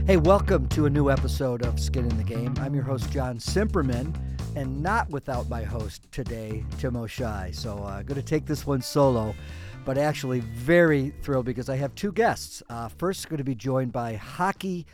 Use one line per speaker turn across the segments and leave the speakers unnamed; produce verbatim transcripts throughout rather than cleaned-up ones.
Hey, welcome to a new episode of Skin in the Game. I'm your host, John Simperman, and not without my host today, Tim O'Shea. So I'm uh, going to take this one solo, but actually very thrilled because I have two guests. Uh, first, going to be joined by hockey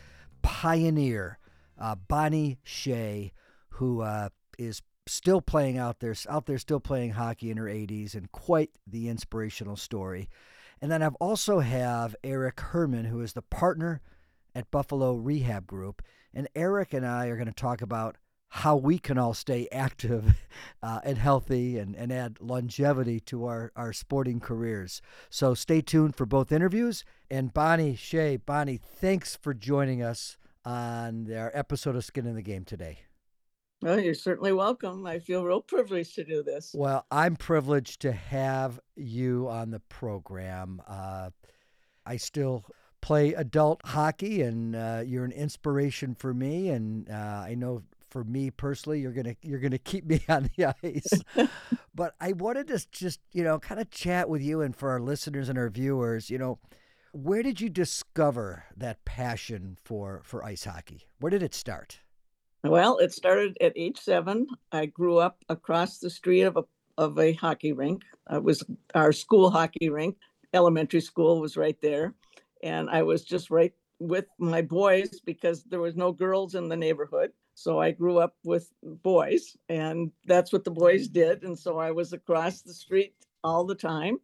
pioneer uh, Bonnie Shea, who uh, is still playing out there, out there still playing hockey in her eighties, and quite the inspirational story. And then I've also have Eric Herman, who is the partner at Buffalo Rehab Group. And Eric and I are going to talk about how we can all stay active uh, and healthy and, and add longevity to our, our sporting careers. So stay tuned for both interviews. And Bonnie Shea, Bonnie, thanks for joining us on our episode of Skin in the Game today.
Well, you're certainly welcome. I feel real privileged to do this.
Well, I'm privileged to have you on the program. Uh, I still play adult hockey, and uh, you're an inspiration for me. And uh, I know for me personally, you're gonna you're gonna keep me on the ice. But I wanted to just you know kind of chat with you, and for our listeners and our viewers, you know, where did you discover that passion for for ice hockey? Where did it start?
Well, it started at age seven. I grew up across the street of a of a hockey rink. It was our school hockey rink. Elementary school was right there. And I was just right with my boys because there was no girls in the neighborhood. So I grew up with boys, and that's what the boys did. And so I was across the street all the time,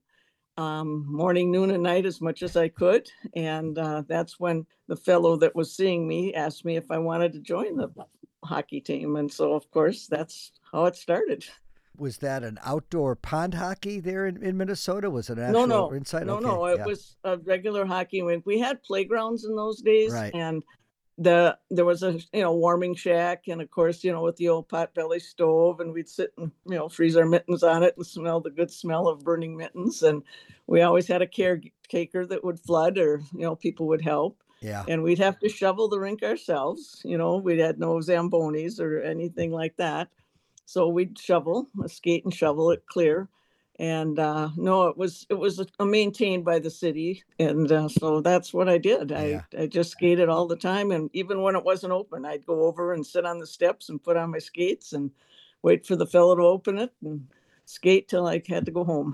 um, morning, noon, and night as much as I could. And uh, that's when the fellow that was seeing me asked me if I wanted to join the hockey team. And so, of course, that's how it started.
Was that an outdoor pond hockey there in, in Minnesota? Was it an
No,
actual
no,
inside?
no,
Okay,
no. It
yeah.
was a regular hockey rink. We had playgrounds in those days,
Right.
and the there was a you know warming shack, and of course you know with the old potbelly stove, and we'd sit and you know freeze our mittens on it and smell the good smell of burning mittens. And we always had a caretaker that would flood, or you know people would help.
Yeah.
And we'd have to shovel the rink ourselves. You know, we had no Zambonis or anything like that. So we'd shovel, skate and shovel it clear. And uh, no, it was it was uh, maintained by the city, and uh, so that's what I did. I
Yeah.
I just skated all the time, and even when it wasn't open, I'd go over and sit on the steps and put on my skates and wait for the fellow to open it and skate till I had to go home.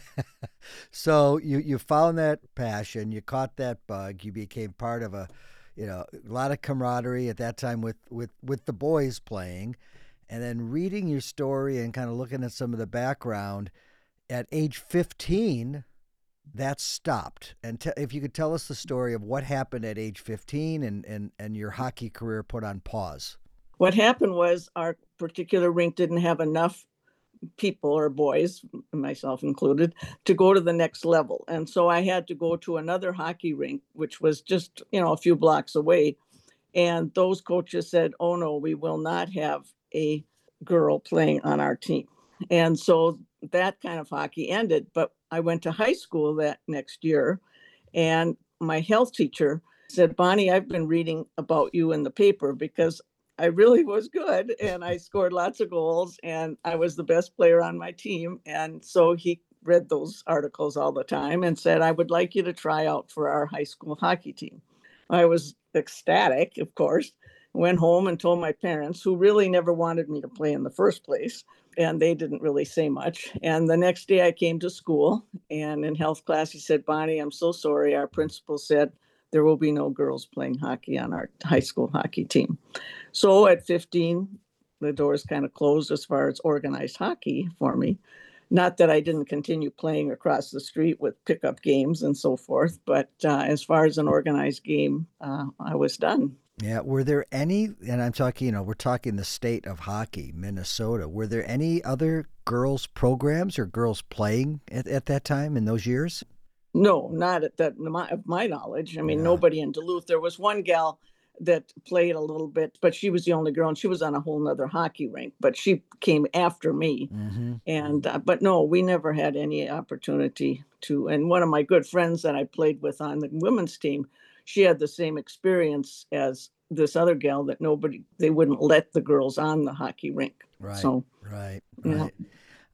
So you you found that passion, you caught that bug, you became part of a, you know, a lot of camaraderie at that time with with with the boys playing, and then reading your story and kind of looking at some of the background. At age fifteen, that stopped. And te- if you could tell us the story of what happened at age fifteen and, and, and your hockey career put on pause.
What happened was our particular rink didn't have enough people or boys, myself included, to go to the next level. And so I had to go to another hockey rink, which was just, you know, a few blocks away. And those coaches said, oh no, we will not have a girl playing on our team. And so that kind of hockey ended. But I went to high school that next year, and my health teacher said, Bonnie, I've been reading about you in the paper because I really was good and I scored lots of goals and I was the best player on my team. And so he read those articles all the time and said, I would like you to try out for our high school hockey team. I was ecstatic, of course, went home and told my parents, who really never wanted me to play in the first place. And they didn't really say much. And the next day I came to school, and in health class, he said, Bonnie, I'm so sorry. Our principal said there will be no girls playing hockey on our high school hockey team. So at fifteen, the doors kind of closed as far as organized hockey for me. Not that I didn't continue playing across the street with pickup games and so forth, but uh, as far as an organized game, uh, I was done.
Yeah. Were there any, and I'm talking, you know, we're talking the state of hockey, Minnesota. Were there any other girls' programs or girls playing at, at that time in those years?
No, not at that, my, of my knowledge. I mean,
Yeah.
nobody in Duluth. There was one gal that played a little bit, but she was the only girl, and she was on a whole nother hockey rink, but she came after me.
Mm-hmm.
And, uh, but no, we never had any opportunity to. And one of my good friends that I played with on the women's team, she had the same experience as this other gal, that nobody, they wouldn't let the girls on the hockey rink.
Right.
So,
Right.
yeah.
Right.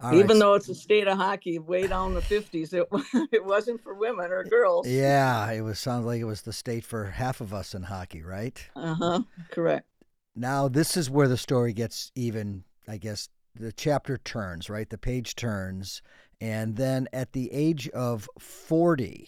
All right.
Even
s-
though it's a state of hockey way down the fifties, it, it wasn't for women or girls.
Yeah, it was sounds like it was the state for half of us in hockey, right?
Uh-huh, correct.
Now this is where the story gets even, I guess, the chapter turns, right? The page turns, and then at the age of forty,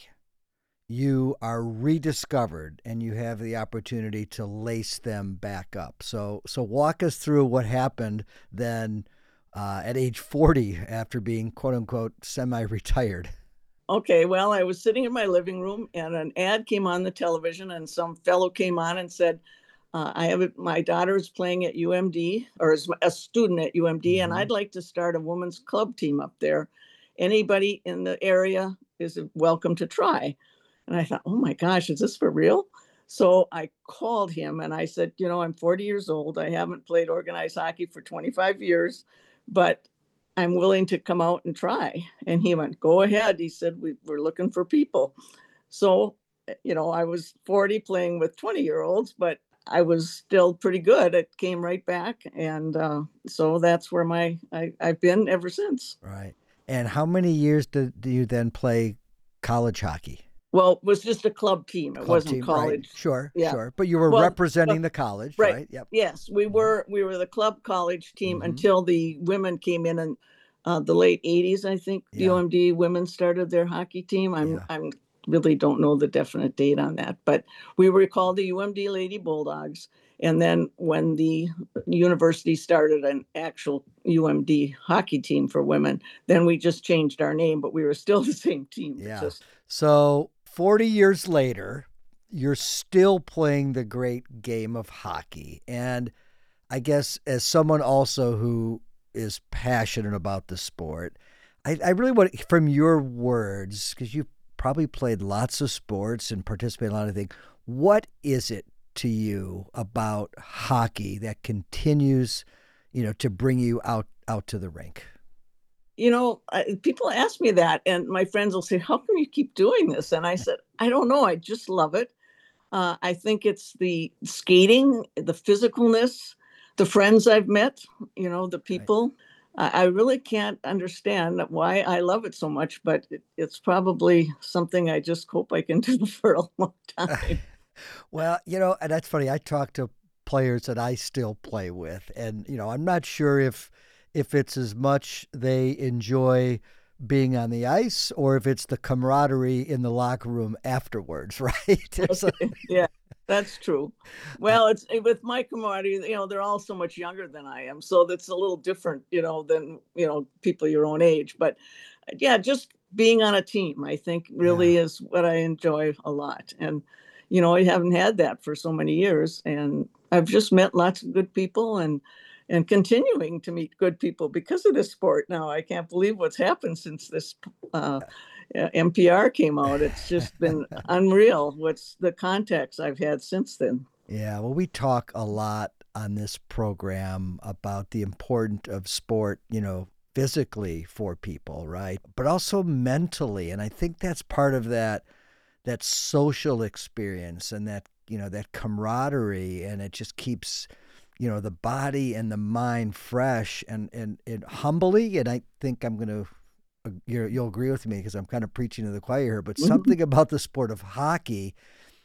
you are rediscovered and you have the opportunity to lace them back up. So so walk us through what happened then uh, at age forty after being quote unquote semi-retired.
Okay, well, I was sitting in my living room and an ad came on the television, and some fellow came on and said, uh, I have a, my daughter is playing at U M D or is a student at U M D, and
Mm-hmm.
I'd like to start a women's club team up there. Anybody in the area is welcome to try. And I thought, oh my gosh, is this for real? So I called him and I said, you know, I'm forty years old. I haven't played organized hockey for twenty-five years, but I'm willing to come out and try. And he went, go ahead. He said, we, we're looking for people. So, you know, I was forty playing with twenty year olds, but I was still pretty good. It came right back. And uh, so that's where my I, I've been ever since.
Right. And how many years did, do you then play college hockey?
Well, it was just a club team. It
Club
wasn't
team, right?
college.
Sure,
Yeah.
sure. But you were
Well,
representing
uh,
the college,
right.
right? Yep.
Yes, we
Mhm.
were we were the club college team
Mhm.
until the women came in in uh, the late eighties. I think
Yeah.
U M D women started their hockey team. I'm
Yeah.
I'm really don't know the definite date on that, but we were called the U M D Lady Bulldogs. And then when the university started an actual U M D hockey team for women, then we just changed our name, but we were still the same team.
Yeah.
Just
So forty years later, you're still playing the great game of hockey. And I guess as someone also who is passionate about the sport, I, I really want, from your words, because you probably played lots of sports and participated in a lot of things, what is it to you about hockey that continues, you know, to bring you out out to the rink?
you know, I, people ask me that, and my friends will say, how come you keep doing this? And I said, I don't know. I just love it. Uh, I think it's the skating, the physicalness, the friends I've met, you know, the
Right.
people. I, I really can't understand why I love it so much, but it, it's probably something I just hope I can do for a long time.
Well, you know, and that's funny. I talk to players that I still play with, and you know, I'm not sure if if it's as much they enjoy being on the ice or if it's the camaraderie in the locker room afterwards, right? There's a,
Okay. Yeah, that's true.
uh,
Well, it's with my camaraderie, you know, they're all so much younger than I am. So that's a little different, you know, than, you know, people your own age. But uh, yeah, just being on a team, I think
yeah,
really is what I enjoy a lot. And, you know, I haven't had that for so many years. And I've just met lots of good people and and continuing to meet good people because of this sport now. I can't believe what's happened since this uh, uh, N P R came out. It's just been unreal what's the contacts I've had since then.
yeah. Well, we talk a lot on this program about the importance of sport, you know, physically for people, right? But also mentally, and I think that's part of that that social experience and that you know that camaraderie, and it just keeps you know the body and the mind fresh and and, and humbly. And I think I'm going to you're, you'll agree with me because I'm kind of preaching to the choir here, but
Mhm.
something about the sport of hockey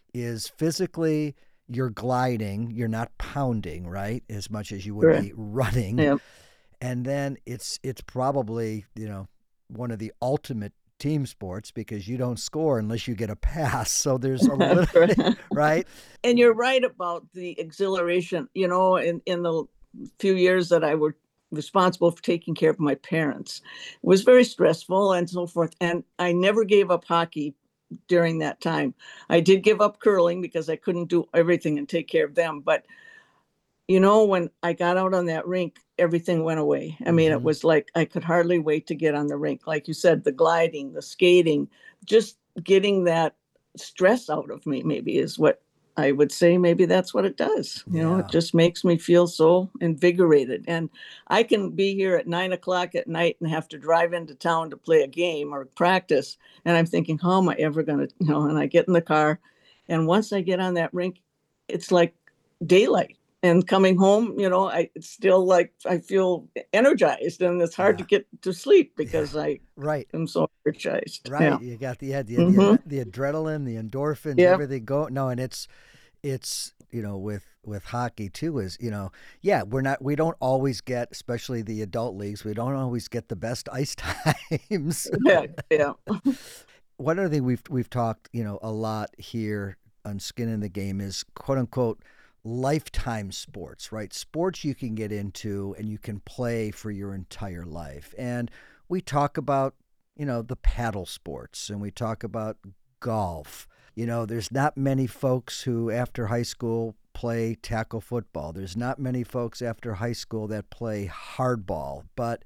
is physically you're gliding, you're not pounding, right, as much as you would
Correct.
be running.
Yeah.
And then it's it's probably, you know, one of the ultimate team sports because you don't score unless you get a pass. So there's a little
Correct.
right?
And you're right about the exhilaration. You know, in in the few years that I were responsible for taking care of my parents, it was very stressful and so forth. And I never gave up hockey during that time. I did give up curling because I couldn't do everything and take care of them. But you know, when I got out on that rink, everything went away. I mean, it
Hmm.
was like I could hardly wait to get on the rink. Like you said, the gliding, the skating, just getting that stress out of me, maybe is what I would say. Maybe that's what it does. You know, it
Yeah.
just makes me feel so invigorated. And I can be here at nine o'clock at night and have to drive into town to play a game or practice. And I'm thinking, how am I ever going to, you know, and I get in the car. And once I get on that rink, it's like daylight. And coming home, you know, I it's still like I feel energized, and it's hard
Yeah.
to get to sleep
Yeah.
because I
Right.
am so energized. Yeah.
Right. You got the yeah, the the,
Mm-hmm.
adre- the adrenaline, the endorphins,
Yep.
everything going. No, and it's it's you know with with hockey too is you know yeah we're not we don't always get, especially the adult leagues, we don't always get the best ice times.
Yeah. Yeah.
One other thing we've we've talked you know a lot here on Skin in the Game is quote unquote lifetime sports, right? Sports you can get into and you can play for your entire life. And we talk about you know the paddle sports, and we talk about golf. You know, there's not many folks who after high school play tackle football. There's not many folks after high school that play hardball, but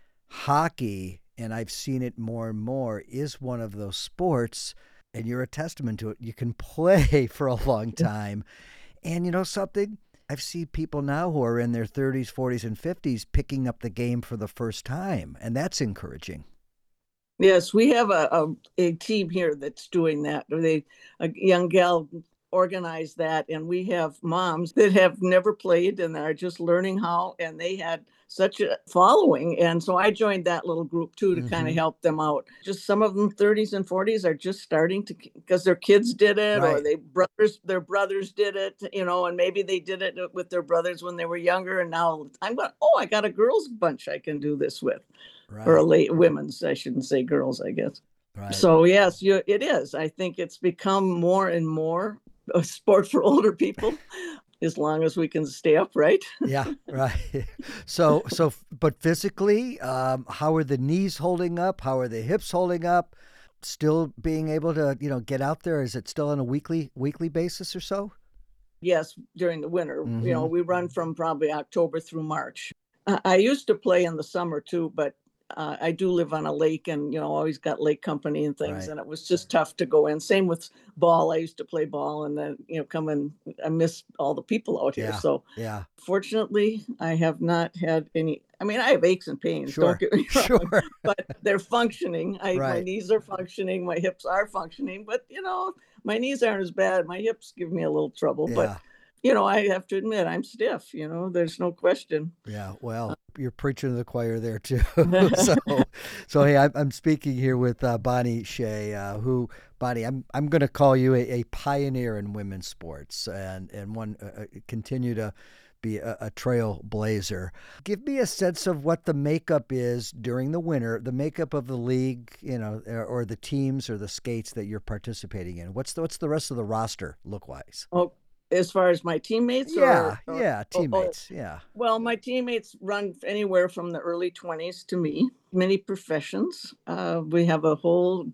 hockey, and I've seen it more and more, is one of those sports, and you're a testament to it. You can play for a long time. And you know something? I've seen people now who are in their thirties, forties, and fifties picking up the game for the first time, and that's encouraging.
Yes, we have a, a, a team here that's doing that. They a young gal organized that, and we have moms that have never played and are just learning how, and they had such a following. And so I joined that little group too to kind of
Mm-hmm.
help them out. Just some of them thirties and forties are just starting to because their kids did it or
Right.
they brothers their brothers did it, you know, and maybe they did it with their brothers when they were younger, and now I'm going, oh, I got a girls bunch I can do this with, or a
Right.
late women's, I shouldn't say girls, I guess.
Right.
So yes, you, it is. I think it's become more and more a sport for older people, as long as we can stay upright.
Yeah, right. So, so, but physically, um, how are the knees holding up? How are the hips holding up? Still being able to, you know, get out there? Is it still on a weekly weekly basis or so?
Yes, during the winter, you know,
Mm-hmm.
we run from probably October through March. I I used to play in the summer too, but uh, I do live on a lake, and you know, always got lake company and things,
Right.
and it was just tough to go in. Same with ball. I used to play ball, and then you know, come in. I miss all the people out here.
Yeah.
So
Yeah.
fortunately, I have not had any. I mean, I have aches and pains. Don't
Sure.
get me wrong,
Sure.
but they're functioning. I my
Right.
knees are functioning, my hips are functioning, but you know, my knees aren't as bad. My hips give me a little trouble, but
Yeah.
you know, I have to admit I'm stiff. You know, there's no question.
Yeah. Well, you're preaching to the choir there too. so, so hey, I'm, I'm speaking here with uh, Bonnie Shea, uh, who Bonnie, I'm I'm going to call you a, a pioneer in women's sports, and and one uh, uh, continue to be a, a trailblazer. Give me a sense of what the makeup is during the winter, the makeup of the league, you know, or, or the teams or the skates that you're participating in. What's the, what's the rest of the roster look wise?
Oh, as far as my teammates,
Yeah,
or, or
yeah,
oh, oh,
teammates. Yeah.
well, my teammates run anywhere from the early twenties to me. Many professions. Uh, we have a whole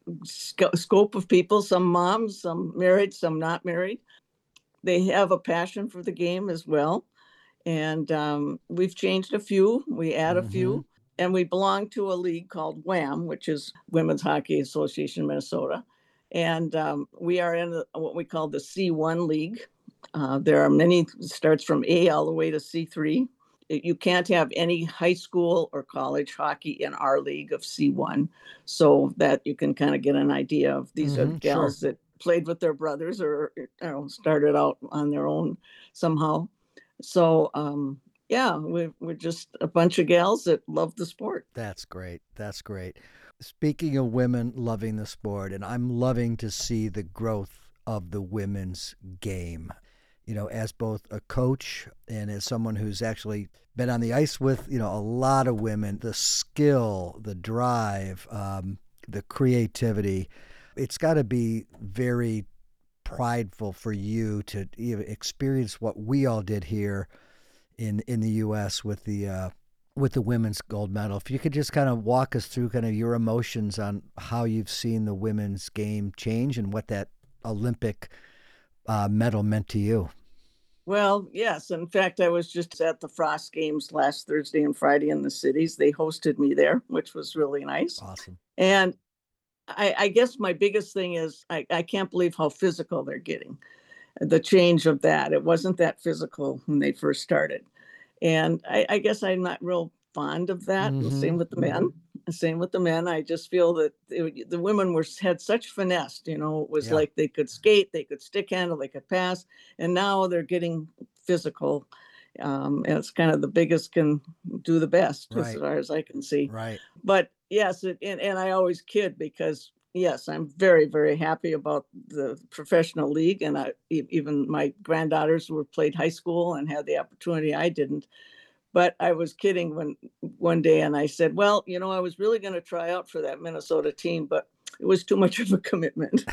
sc- scope of people. Some moms, some married, some not married. They have a passion for the game as well. And um, we've changed a few. We add a
Mm-hmm.
few, and we belong to a league called WHAM, which is Women's Hockey Association Minnesota. And um, we are in the, what we call the C one league. Uh, there are many, starts from A all the way to C three. You can't have any high school or college hockey in our league of C one, so that you can kind of get an idea of these are
Mm-hmm. Sure.
gals that played with their brothers or you know started out on their own somehow. So um, yeah, we're, we're just a bunch of gals that love the sport.
That's great. That's great. Speaking of women loving the sport, and I'm loving to see the growth of the women's game. You know, as both a coach and as someone who's actually been on the ice with, you know, a lot of women, the skill, the drive, um, the creativity, it's got to be very prideful for you to even experience what we all did here in in the U S with the uh, with the women's gold medal. If you could just kind of walk us through kind of your emotions on how you've seen the women's game change and what that Olympic uh, medal meant to you.
Well, yes. In fact, I was just at the Frost Games last Thursday and Friday in the cities. They hosted me there, which was really nice.
Awesome.
And I, I guess my biggest thing is I, I can't believe how physical they're getting. The change of that. It wasn't that physical when they first started. And I, I guess I'm not real fond of that. And
Mm-hmm.
same with the men. Same with the men. I just feel that it, the women were had such finesse. You know, it was
Yeah.
like they could skate, they could stick handle, they could pass, and now they're getting physical. Um, and it's kind of the biggest can do the best as
Right.
far as I can see.
Right.
But yes, it, and, and I always kid because yes, I'm very, very happy about the professional league. And I, e- even my granddaughters were played high school and had the opportunity I didn't. But I was kidding when one day and I said, well, you know, I was really going to try out for that Minnesota team, but it was too much of a commitment.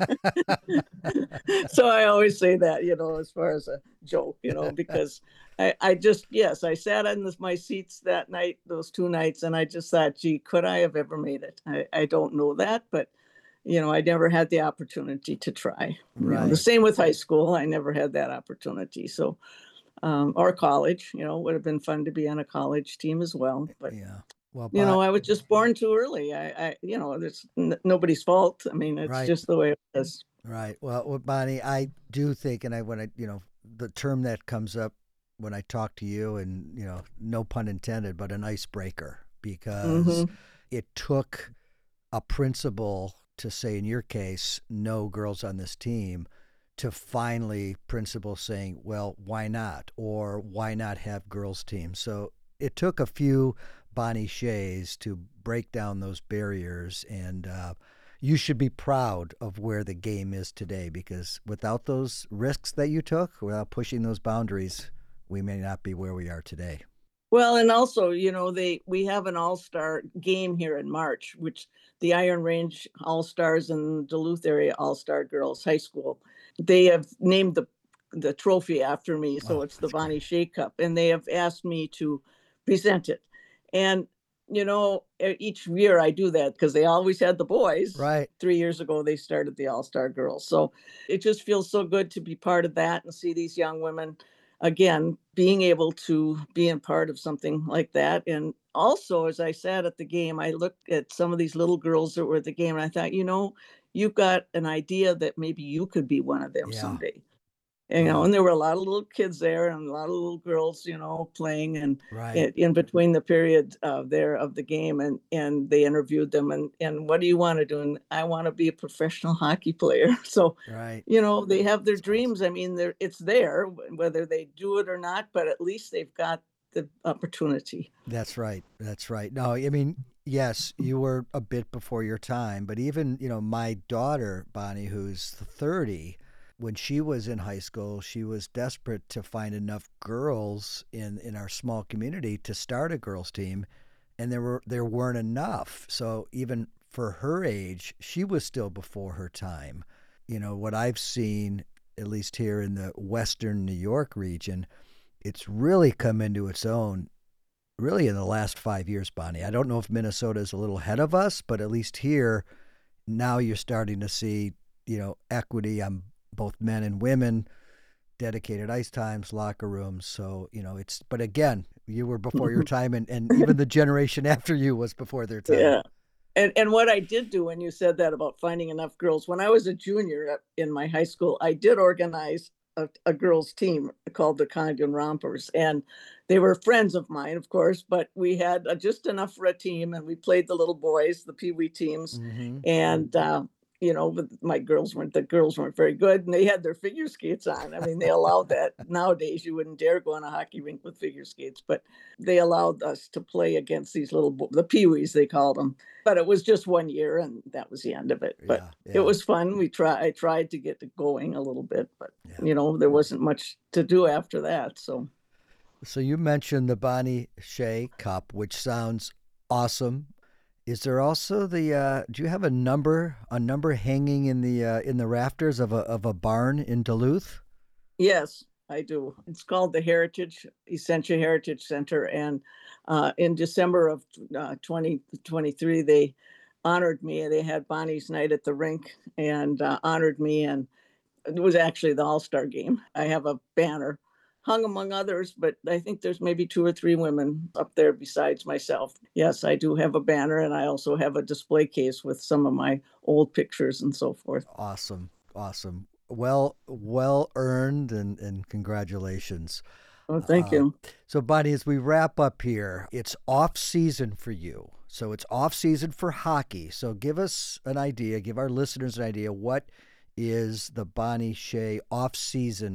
So I always say that, you know, as far as a joke, you know, because I, I just, yes, I sat in this, my seats that night, those two nights, and I just thought, gee, could I have ever made it? I, I don't know that, but, you know, I never had the opportunity to try. You know, the
Right.
same with high school. I never had that opportunity. So, um, or college, you know, would have been fun to be on a college team as well. But,
Yeah. Well,
you know,
but
I was just born too early. I, I you know, there's n- nobody's fault. I mean, it's
right.
just the way it is.
Right. Well, well, Bonnie, I do think, and I when I, you know, the term that comes up when I talk to you, and you know, no pun intended, but an icebreaker, because
Hmm.
it took a principal to say, in your case, no girls on this team, to finally principal saying, well, why not, or why not have girls teams? So it took a few Bonnie Shays to break down those barriers, and uh, you should be proud of where the game is today, because without those risks that you took, without pushing those boundaries, we may not be where we are today.
Well, and also, you know, they we have an all-star game here in March, which the Iron Range All-Stars and Duluth area All-Star Girls High School. They have named the the trophy after me, so
Oh,
it's the
that's
Bonnie
great.
Shea Cup, and they have asked me to present it. And you know, e- each year I do that because they always had the boys.
Right.
Three years ago, they started the All-Star Girls, so it just feels so good to be part of that and see these young women again being able to be in part of something like that. And also, as I sat at the game, I looked at some of these little girls that were at the game and I thought, you know, you've got an idea that maybe you could be one of them
Yeah.
someday. And, you know,
Yeah.
and there were a lot of little kids there and a lot of little girls, you know, playing and
Right.
in, in between the period uh, there of the game, and and they interviewed them and and what do you want to do? And I want to be a professional hockey player. So,
Right.
you know, they have their
That's awesome.
dreams. I mean, they're it's there whether they do it or not, but at least they've got the opportunity.
That's right. That's right. No, I mean, yes, you were a bit before your time, but even, you know, my daughter, Bonnie, who's thirty, when she was in high school, she was desperate to find enough girls in, in our small community to start a girls team, and there were there weren't enough. So even for her age, she was still before her time. You know, what I've seen, at least here in the Western New York region, it's really come into its own really in the last five years, Bonnie. I don't know if Minnesota is a little ahead of us, but at least here, now you're starting to see, you know, equity on both men and women, dedicated ice times, locker rooms. So, you know, it's, but again, you were before your time, and, and even the generation after you was before their time.
Yeah. And and what I did do when you said that about finding enough girls, when I was a junior at- in my high school, I did organize a, a girls team called the Condon Rompers, and they were friends of mine, of course. But we had uh, just enough for a team, and we played the little boys, the pee wee teams,
Mm-hmm.
and uh, you know, but my girls weren't the girls weren't very good, and they had their figure skates on. I mean, they allowed that nowadays. You wouldn't dare go on a hockey rink with figure skates, but they allowed us to play against these little bo- the pee wees they called them, but it was just one year and that was the end of it. But
Yeah.
it
Yeah.
was fun. We try I tried to get it going a little bit, but
Yeah.
you know, there wasn't much to do after that. So
So you mentioned the Bonnie Shea Cup, which sounds awesome. Is there also the? Uh, do you have a number, a number hanging in the uh, in the rafters of a of a barn in Duluth?
yes, I do. It's called the Heritage Essentia Heritage Center, and uh, in December of uh, twenty twenty-three, they honored me. They had Bonnie's night at the rink and uh, honored me, and it was actually the All Star game. I have a banner hung among others, but I think there's maybe two or three women up there besides myself. Yes, I do have a banner, and I also have a display case with some of my old pictures and so forth.
Awesome, awesome. Well, well earned, and and congratulations.
Oh, thank
Uh,
you.
so, Bonnie, as we wrap up here, it's off season for you. So it's off season for hockey. So give us an idea, give our listeners an idea. What is the Bonnie Shea off season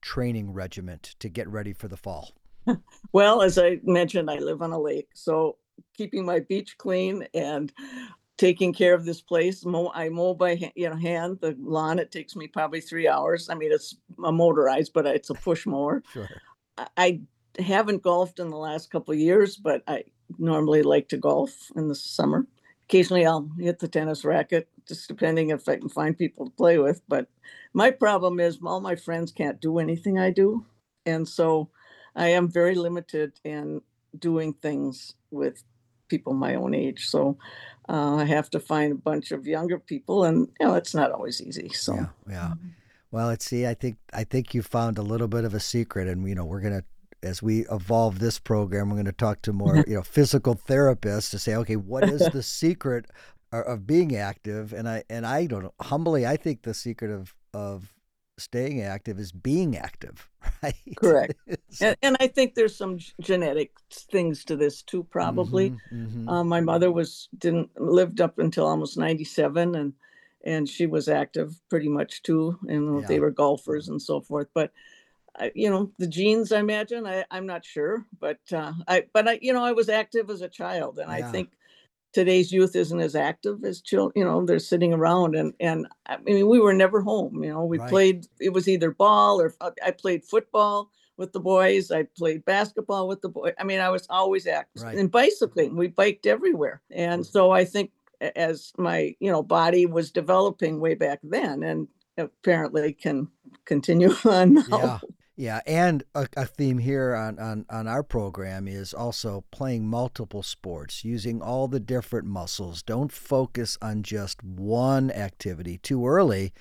training regiment to get ready for the fall?
Well, as I mentioned, I live on a lake, so keeping my beach clean and taking care of this place. Mow, I mow by ha- you know hand the lawn. It takes me probably three hours. I mean, it's a motorized, but it's a push mower.
Sure.
I, I haven't golfed in the last couple of years, but I normally like to golf in the summer. Occasionally, I'll hit the tennis racket, just depending if I can find people to play with. But my problem is all my friends can't do anything I do, and so I am very limited in doing things with people my own age. So uh, I have to find a bunch of younger people, and you know, it's not always easy. So
Yeah, yeah. Well, let's see. I think I think you found a little bit of a secret, and you know, we're gonna as we evolve this program, we're going to talk to more you know physical therapists to say, okay, what is the secret of, of being active? And I and I don't know. Humbly, I think the secret of of staying active is being active, right?
correct.
So-
And, and I think there's some g- genetic things to this too, probably.
Mhm, mhm.
Um, my mother was didn't lived up until almost ninety-seven, and and she was active pretty much too. And
Yeah.
they were golfers and so forth. But I, you know, the genes, I imagine. I, I'm not sure, but uh, I but I you know I was active as a child, and I
Yeah.
think today's youth isn't as active as children. You know, they're sitting around, and and I mean, we were never home. You know, we
Right.
played. It was either ball or uh, I played football with the boys. I played basketball with the boys. I mean, I was always active.
Right.
And bicycling, we biked everywhere. And so I think a- as my you know body was developing way back then, and apparently can continue on now.
Yeah. Yeah, and a, a theme here on, on, on our program is also playing multiple sports, using all the different muscles. Don't focus on just one activity too early,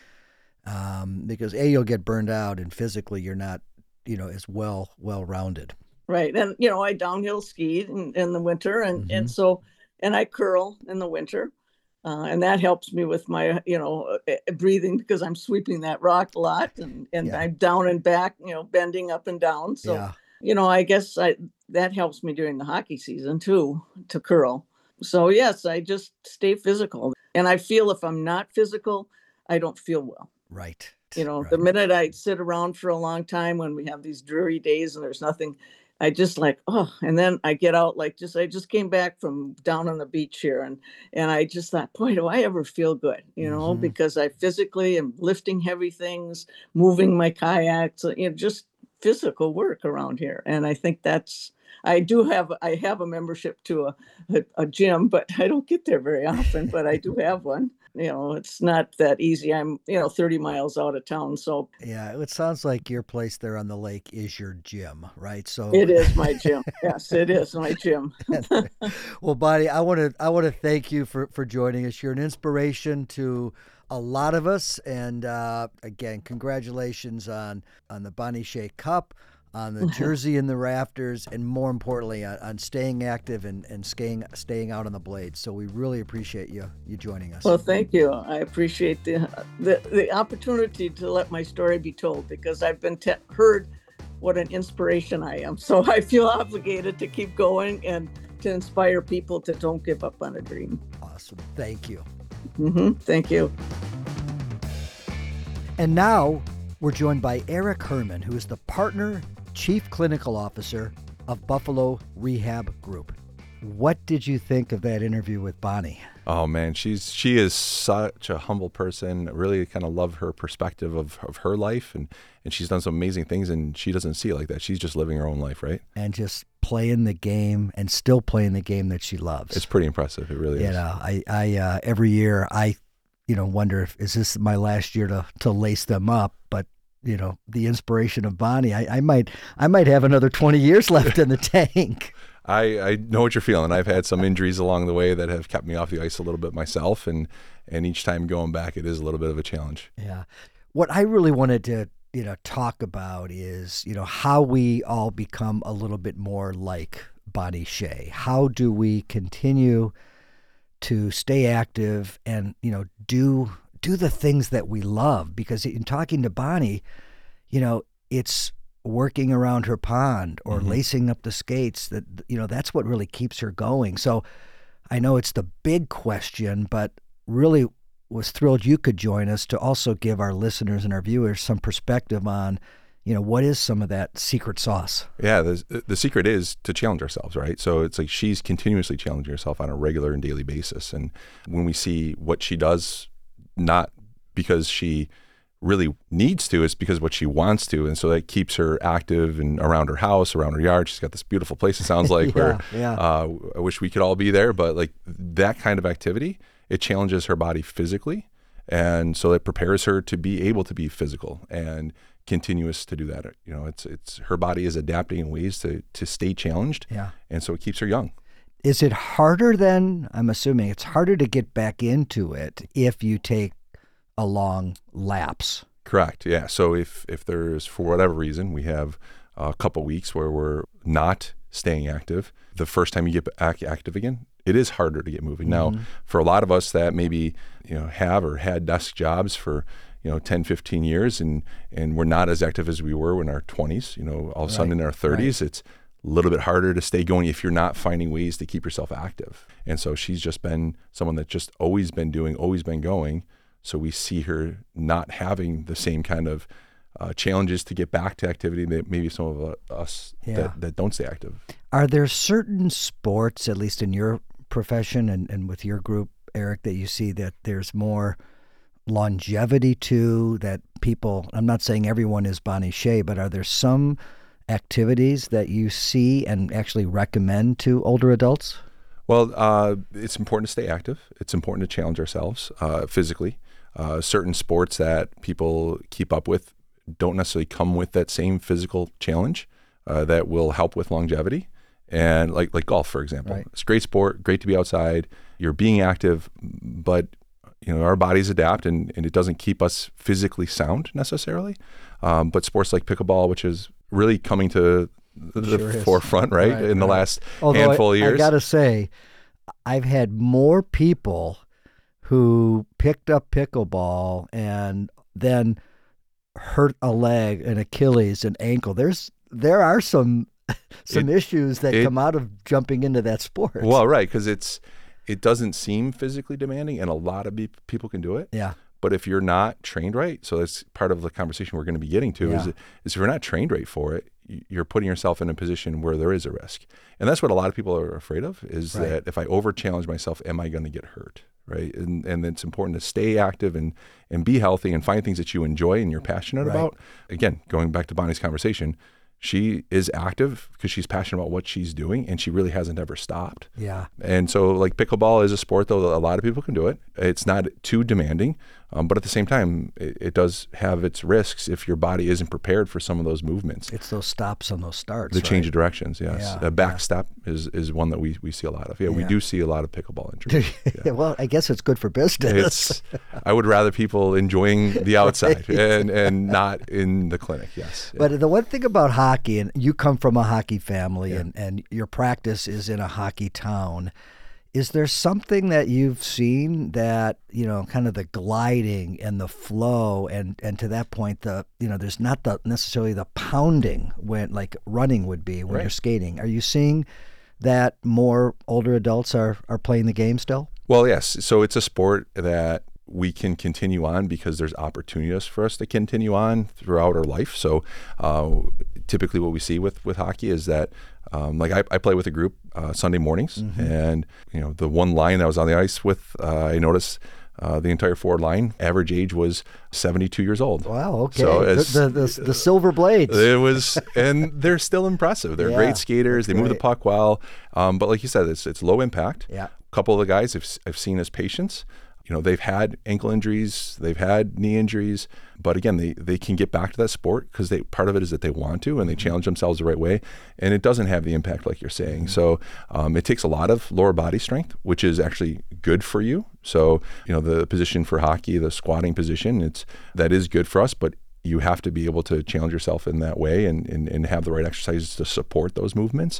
um, because A, you'll get burned out, and physically you're not, you know, as well well rounded.
Right. And, you know, I downhill skied in, in the winter, and,
Mhm.
and so, and I curl in the winter. Uh, and that helps me with my, you know, uh, uh, breathing, because I'm sweeping that rock a lot, and, and
Yeah.
I'm down and back, you know, bending up and down. So,
Yeah.
you know, I guess I, that helps me during the hockey season too, to curl. So yes, I just stay physical. And I feel if I'm not physical, I don't feel well.
Right.
You know,
Right.
the minute I sit around for a long time when we have these dreary days and there's nothing, I just like, oh, and then I get out like just, I just came back from down on the beach here, and, and I just thought, boy, do I ever feel good, you know,
Mhm.
because I physically am lifting heavy things, moving my kayaks, you know, just physical work around here. And I think that's, I do have, I have a membership to a, a, a gym, but I don't get there very often, but I do have one. You know, it's not that easy. I'm, you know, thirty miles out of town. So
Yeah, it sounds like your place there on the lake is your gym, right? So
it is my gym. Yes, it is my gym.
well, Bonnie, I want to I want to thank you for for joining us. You're an inspiration to a lot of us, and uh, again, congratulations on on the Bonnie Shea Cup, on the jersey in the rafters, and more importantly, on, on staying active and and staying staying out on the blades. So we really appreciate you you joining us.
Well, thank you. I appreciate the the, the opportunity to let my story be told, because I've been te- heard what an inspiration I am. So I feel obligated to keep going and to inspire people to don't give up on a dream.
Awesome, thank you.
hmm Thank you.
And now we're joined by Eric Herman, who is the partner chief clinical officer of Buffalo Rehab Group. What did you think of that interview with Bonnie?
Oh man, she's she is such a humble person. Really kind of love her perspective of, of her life, and, and she's done some amazing things, and she doesn't see it like that. She's just living her own life, right?
And just playing the game and still playing the game that she loves.
It's pretty impressive. It really
you
is.
know, I, I uh, every year I, you know, wonder if is this my last year to to lace them up, but you know, the inspiration of Bonnie, I, I might I might have another twenty years left in the tank.
I, I know what you're feeling. I've had some injuries along the way that have kept me off the ice a little bit myself, and and each time going back, it is a little bit of a challenge.
Yeah. What I really wanted to, you know, talk about is, you know, how we all become a little bit more like Bonnie Shea. How do we continue to stay active and, you know, do do the things that we love? Because in talking to Bonnie, you know, it's working around her pond or
Mhm.
lacing up the skates, that, you know, that's what really keeps her going. So I know it's the big question, but really was thrilled you could join us to also give our listeners and our viewers some perspective on, you know, what is some of that secret sauce?
Yeah, the, the secret is to challenge ourselves, right? So it's like she's continuously challenging herself on a regular and daily basis. And when we see what she does, not because she really needs to, it's because what she wants to. And so that keeps her active and around her house, around her yard. She's got this beautiful place, it sounds like,
yeah,
where
yeah.
Uh, I wish we could all be there. But like that kind of activity, it challenges her body physically. And so it prepares her to be able to be physical and continuous to do that. You know, it's it's her body is adapting in ways to to stay challenged.
Yeah.
And so it keeps her young.
Is it harder then? I'm assuming it's harder to get back into it if you take a long lapse.
Correct. Yeah. So if if there's, for whatever reason, we have a couple weeks where we're not staying active, the first time you get back active again, it is harder to get moving. Mm-hmm. Now, for a lot of us that maybe, you know, have or had desk jobs for, you know, ten, fifteen years and, and we're not as active as we were in our twenties, you know, all of a sudden right. in our thirties, right. it's a little bit harder to stay going if you're not finding ways to keep yourself active. And so she's just been someone that's just always been doing, always been going. So we see her not having the same kind of uh, challenges to get back to activity that maybe some of uh, us yeah. that, that don't stay active.
Are there certain sports, at least in your profession and, and with your group, Eric, that you see that there's more longevity to, that people, I'm not saying everyone is Bonnie Shea, but are there some activities that you see and actually recommend to older adults?
Well, uh, it's important to stay active. It's important to challenge ourselves uh, physically. Uh, certain sports that people keep up with don't necessarily come with that same physical challenge uh, that will help with longevity. And like like golf, for example, right. It's a great sport, great to be outside. You're being active, but you know our bodies adapt, and, and it doesn't keep us physically sound necessarily. Um, but sports like pickleball, which is really coming to the sure forefront, right, right in the right. last
Although
handful
I,
of years.
I gotta say, I've had more people who picked up pickleball and then hurt a leg, an Achilles, an ankle. There's there are some some it, issues that it, come out of jumping into that sport.
Well, right, because it's it doesn't seem physically demanding, and a lot of be- people can do it.
Yeah.
But if you're not trained right, so that's part of the conversation we're going to be getting to, yeah. is, is if you're not trained right for it, you're putting yourself in a position where there is a risk. And that's what a lot of people are afraid of, is right. that if I over challenge myself, am I going to get hurt? Right. And and it's important to stay active and, and be healthy and find things that you enjoy and you're passionate right. about. Again, going back to Bonnie's conversation, she is active because she's passionate about what she's doing, and she really hasn't ever stopped.
Yeah.
And so like pickleball is a sport, though, that a lot of people can do it. It's not too demanding, um, but at the same time, it, it does have its risks if your body isn't prepared for some of those movements.
It's those stops and those starts.
The
right?
change of directions, yes.
Yeah,
a back
yeah.
step is, is one that we, we see a lot of. Yeah,
yeah,
we do see a lot of pickleball injuries. Yeah.
Well, I guess it's good for business.
It's, I would rather people enjoying the outside right. and, and not in the clinic, yes. Yeah.
But the one thing about hockey, and you come from a hockey family,
Yeah.
and, and your practice is in a hockey town, is there something that you've seen that, you know, kind of the gliding and the flow, and, and to that point, the, you know, there's not the necessarily the pounding when like running would be when
Right.
you're skating. Are you seeing that more older adults are, are playing the game still?
Well, yes. So it's a sport that we can continue on because there's opportunities for us to continue on throughout our life. So uh, typically what we see with, with hockey is that um, like I, I play with a group uh, Sunday mornings, mm-hmm. and you know the one line that I was on the ice with, uh, I noticed uh, the entire forward line average age was seventy-two years old.
Wow, okay.
So
the, the, the, the silver blades.
It was, and they're still impressive. They're
Yeah,
great skaters. They move
great.
the puck well, um, but like you said, it's it's low impact.
Yeah.
A couple of the guys I've, I've seen as patients, you know, they've had ankle injuries, they've had knee injuries, but again, they, they can get back to that sport because they part of it is that they want to, and they challenge themselves the right way, and it doesn't have the impact like you're saying. Mm-hmm. So um, it takes a lot of lower body strength, which is actually good for you. So, you know, the position for hockey, the squatting position, it's that is good for us, but you have to be able to challenge yourself in that way and, and, and have the right exercises to support those movements.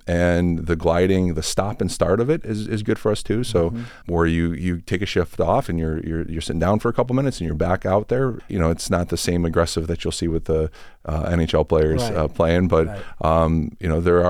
And the gliding, the stop and start of it is, is good for us too. So mm-hmm. where you, you take a shift off and you're, you're you're sitting down for a couple minutes and you're back out there, you know, it's not the same aggressive that you'll see with the uh, N H L players
right.
uh, playing, but
right.
um, you know, there are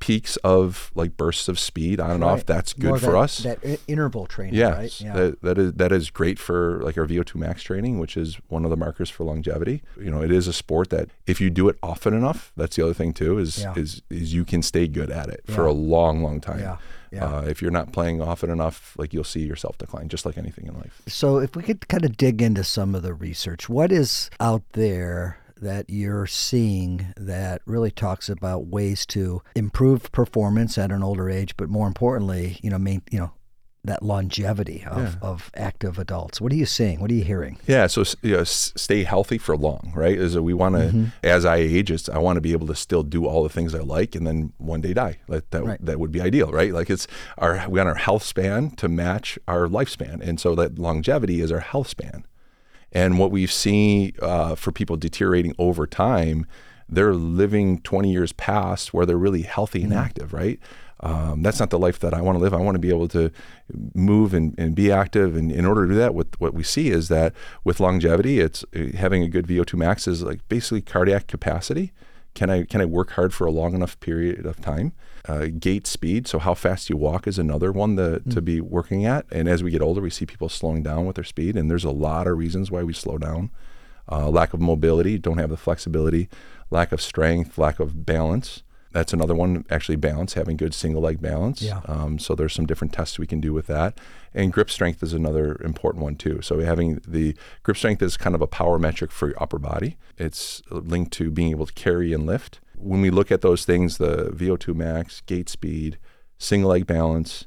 peaks of like bursts of speed on and
Right.
off, that's good
More
for
that,
us.
That i- interval training,
Yes,
right? Yeah.
that, that is that is great for like our V O two max training, which is one of the markers for longevity. You know, it is a sport that if you do it often enough, that's the other thing too, is
Yeah.
is is you can stay good at it for
Yeah.
a long, long time.
Yeah. Yeah.
Uh, if you're not playing often enough, like you'll see yourself decline, just like anything in life.
So if we could kind of dig into some of the research, what is out there that you're seeing that really talks about ways to improve performance at an older age, but more importantly, you know, main, you know, that longevity of,
Yeah.
of active adults? What are you seeing? What are you hearing?
Yeah, so you know, s- stay healthy for long, right? Is that we want to,
Mm-hmm.
as I age, it's, I want to be able to still do all the things I like, and then one day die. Like that,
Right.
that would be ideal, right? Like it's our we want our health span to match our lifespan, and so that longevity is our health span. And what we've seen uh, for people deteriorating over time, they're living twenty years past where they're really healthy and active, right? Um, that's not the life that I want to live. I want to be able to move and, and be active. And in order to do that, what, what we see is that with longevity, it's uh, having a good V O two max is like basically cardiac capacity. Can I can I work hard for a long enough period of time? Uh, gait speed, so how fast you walk is another one to, to be working at. And as we get older, we see people slowing down with their speed, and there's a lot of reasons why we slow down. Uh, lack of mobility, don't have the flexibility, lack of strength, lack of balance. That's another one, actually balance, having good single leg balance.
Yeah.
Um, so there's some different tests we can do with that. And grip strength is another important one too. So having the grip strength is kind of a power metric for your upper body. It's linked to being able to carry and lift. When we look at those things, the V O two max, gait speed, single leg balance,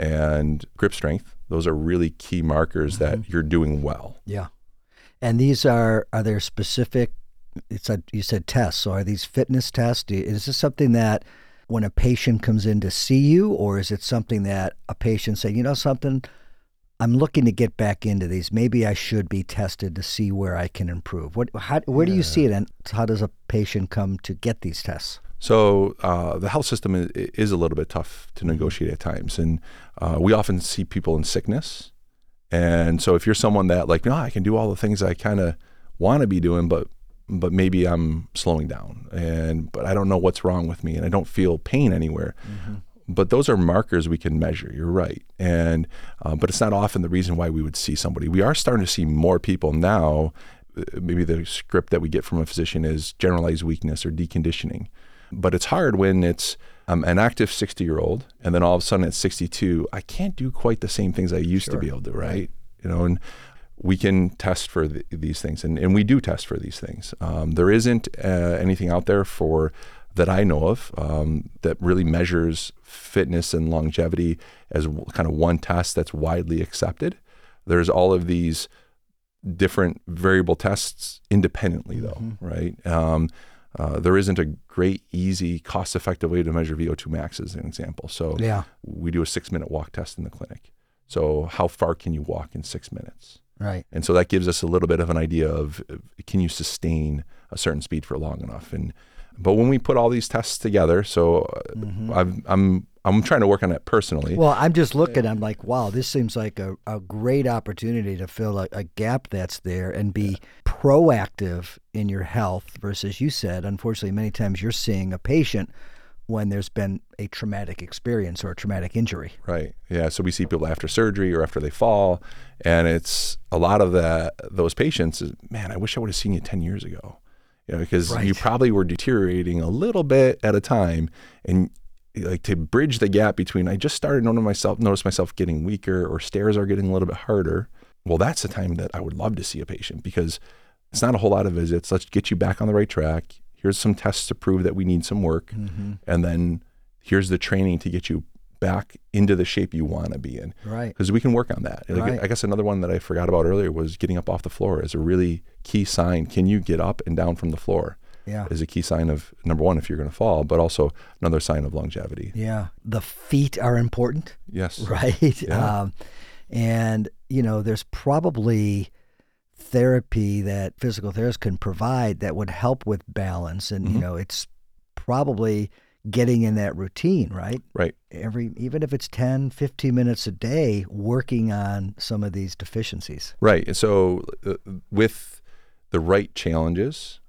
and grip strength, those are really key markers
Mm-hmm.
that you're doing well.
Yeah. And these are, are there specific, it's a, you said tests, so are these fitness tests? Do you- Is this something that when a patient comes in to see you, or is it something that a patient say, you know something, I'm looking to get back into these. Maybe I should be tested to see where I can improve. What, how, where do you see it, and how does a patient come to get these tests?
So uh, the health system is, is a little bit tough to negotiate at times. And uh, we often see people in sickness. And so if you're someone that like, no, I can do all the things I kind of want to be doing, but but maybe I'm slowing down, and but I don't know what's wrong with me, and I don't feel pain anywhere.
Mm-hmm.
But those are markers we can measure. You're right, and uh, but it's not often the reason why we would see somebody. We are starting to see more people now. uh, Maybe the script that we get from a physician is generalized weakness or deconditioning, but it's hard when it's um, an active sixty-year-old, and then all of a sudden at sixty-two, I can't do quite the same things I used
Sure.
to be able to. Right, you know, and we can test for th- these things, and, and we do test for these things. Um, there isn't uh, anything out there for that I know of um, that really measures fitness and longevity as w- kind of one test that's widely accepted. There's all of these different variable tests independently, though,
Mhm.
right? Um, uh, there isn't a great, easy, cost-effective way to measure V O two max, as an example. So
Yeah,
we do a six-minute walk test in the clinic. So how far can you walk in six minutes?
right.
And so that gives us a little bit of an idea of uh, can you sustain a certain speed for long enough? And but when we put all these tests together, so uh,
Mhm.
I've, I'm I'm trying to work on it personally.
Well, I'm just looking, I'm like, wow, this seems like a, a great opportunity to fill a, a gap that's there and be proactive in your health versus, you said, unfortunately, many times you're seeing a patient when there's been a traumatic experience or a traumatic injury.
Right. Yeah. So we see people after surgery or after they fall, and it's a lot of that. Those patients, is, man, I wish I would have seen you ten years ago, you know, because
Right.
you probably were deteriorating a little bit at a time, and like to bridge the gap between I just started noticing myself, notice myself getting weaker, or stairs are getting a little bit harder. Well, that's the time that I would love to see a patient, because it's not a whole lot of visits. Let's get you back on the right track. Here's some tests to prove that we need some work.
Mm-hmm.
And then here's the training to get you back into the shape you want to be in.
Right.
Because we can work on that. Like,
Right.
I guess another one that I forgot about earlier was getting up off the floor is a really key sign. Can you get up and down from the floor?
Yeah.
Is a key sign of, number one, if you're going to fall, but also another sign of longevity.
Yeah. The feet are important.
Yes.
Right.
Yeah.
Um, and, you know, there's probably therapy that physical therapists can provide that would help with balance. And, you
Mhm.
know, it's probably getting in that routine, right?
Right.
Every, even if it's ten, fifteen minutes a day, working on some of these deficiencies.
Right. And so uh, with the right challenges,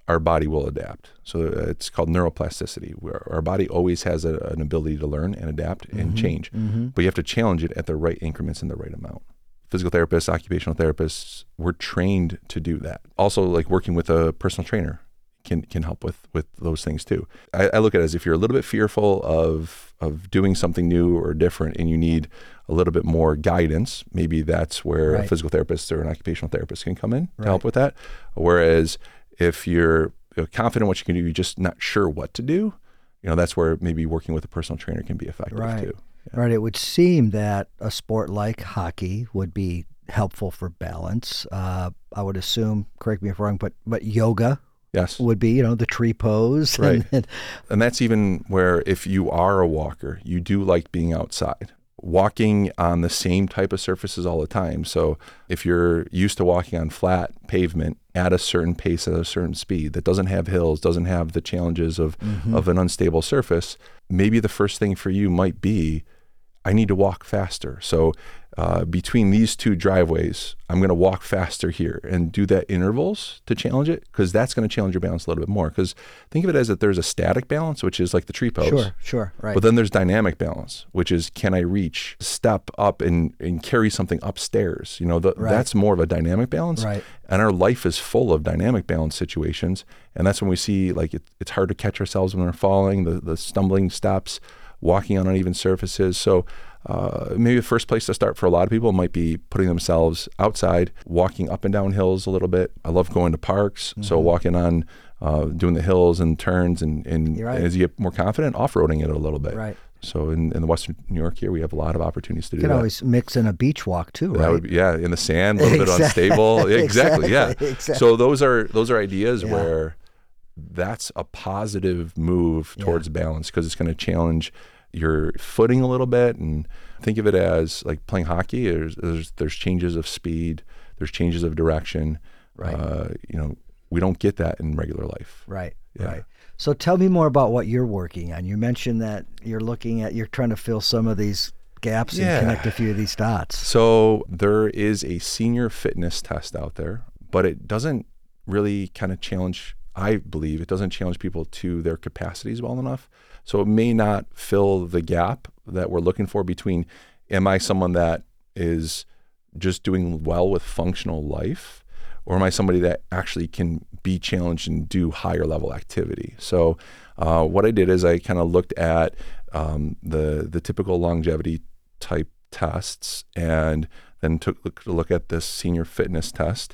our body will adapt. So it's called neuroplasticity, where our body always has a, an ability to learn and adapt mm-hmm. and change. Mm-hmm. But you have to challenge it at the right increments and the right amount. Physical therapists, occupational therapists, we're trained to do that. Also, like working with a personal trainer can can help with with those things too. I, I look at it as if you're a little bit fearful of of doing something new or different and you need a little bit more guidance, maybe that's where right. a physical therapist or an occupational therapist can come in to
right.
help with that. Whereas if you're confident in what you can do, you're just not sure what to do, you know, that's where maybe working with a personal trainer can be effective
right.
too. Yeah.
Right. It would seem that a sport like hockey would be helpful for balance. Uh, I would assume, correct me if I'm wrong, but, but yoga
yes.
would be, you know, the tree pose.
Right.
And,
and that's even where if you are a walker, you do like being outside. Walking on the same type of surfaces all the time. So if you're used to walking on flat pavement at a certain pace, at a certain speed, that doesn't have hills, doesn't have the challenges of, mm-hmm. of an unstable surface, maybe the first thing for you might be, I need to walk faster. So uh, between these two driveways, I'm going to walk faster here and do that intervals to challenge it, because that's going to challenge your balance a little bit more. Because think of it as that there's a static balance, which is like the tree pose.
Sure, sure, right.
But then there's dynamic balance, which is can I reach, step up and, and carry something upstairs? You know, the,
right.
that's more of a dynamic balance.
Right.
And our life is full of dynamic balance situations. And that's when we see like it, it's hard to catch ourselves when we're falling, the, the stumbling steps, walking on uneven surfaces. So uh, maybe the first place to start for a lot of people might be putting themselves outside, walking up and down hills a little bit. I love going to parks. Mm-hmm. So walking on, uh, doing the hills and turns and, and
right.
as you get more confident, off-roading it a little bit.
Right.
So in, in the Western New York here, we have a lot of opportunities to do
you can
that.
always mix in a beach walk too, right?
That would be, yeah, in the sand, a little
exactly.
bit unstable. Exactly,
exactly.
yeah.
Exactly.
So those are those are ideas
yeah.
where that's a positive move towards yeah. balance, because it's going to challenge your footing a little bit. And think of it as like playing hockey. There's there's, there's changes of speed, there's changes of direction.
Right.
Uh, you know, we don't get that in regular life.
Right.
Yeah.
Right. So tell me more about what you're working on. You mentioned that you're looking at, you're trying to fill some of these gaps
yeah.
and connect a few of these dots.
So there is a senior fitness test out there, but it doesn't really kind of challenge, I believe, it doesn't challenge people to their capacities well enough. So it may not fill the gap that we're looking for between, am I someone that is just doing well with functional life, or am I somebody that actually can be challenged and do higher level activity? So uh, what I did is I kind of looked at um, the the typical longevity type tests, and then took a look at this senior fitness test,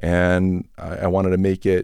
and I, I wanted to make it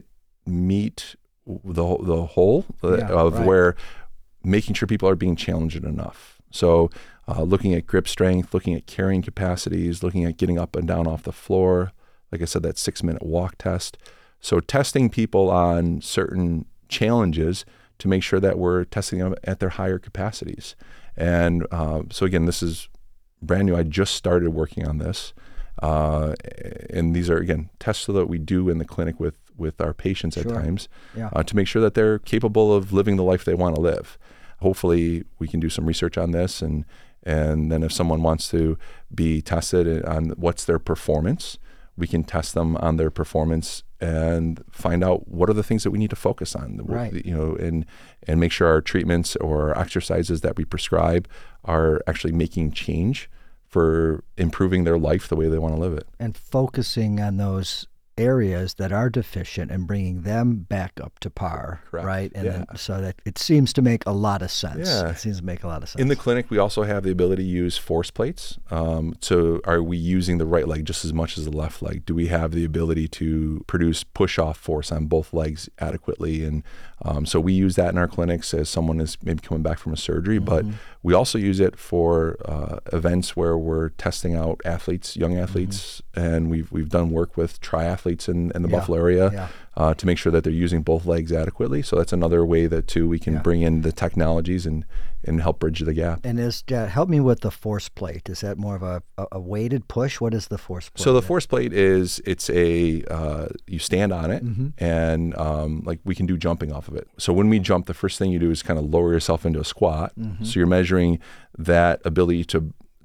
meet the the whole
yeah,
of
right.
where making sure people are being challenged enough. So uh, looking at grip strength, looking at carrying capacities, looking at getting up and down off the floor. Like I said, that six minute walk test. So testing people on certain challenges to make sure that we're testing them at their higher capacities. And uh, so again, this is brand new. I just started working on this. Uh, and these are, again, tests that we do in the clinic with, with our patients
sure.
at times
yeah.
uh, to make sure that they're capable of living the life they want to live. Hopefully we can do some research on this, and and then if someone wants to be tested on what's their performance, we can test them on their performance and find out what are the things that we need to focus on,
right.
you know, and and make sure our treatments or exercises that we prescribe are actually making change for improving their life the way they want to live it.
And focusing on those areas that are deficient and bringing them back up to par,
Correct.
right? And
yeah.
then, so that it seems to make a lot of sense.
Yeah.
It seems to make a lot of sense.
In the clinic, we also have the ability to use force plates. Um, so are we using the right leg just as much as the left leg? Do we have the ability to produce push-off force on both legs adequately? And um, so we use that in our clinics as someone is maybe coming back from a surgery, mm-hmm. but we also use it for uh, events where we're testing out athletes, young athletes, mm-hmm. and we've we've done work with triathletes in, in the
yeah.
Buffalo area.
Yeah.
Uh, to make sure that they're using both legs adequately. So that's another way that too we can
yeah.
bring in the technologies and, and help bridge the gap.
And is uh, help me with the force plate. Is that more of a, a, a weighted push? What is the force plate?
So the force plate is, it's a, uh, you stand on it
mm-hmm. and
um, like we can do jumping off of it. So when we jump, the first thing you do is kind of lower yourself into a squat. Mm-hmm. So you're measuring that ability to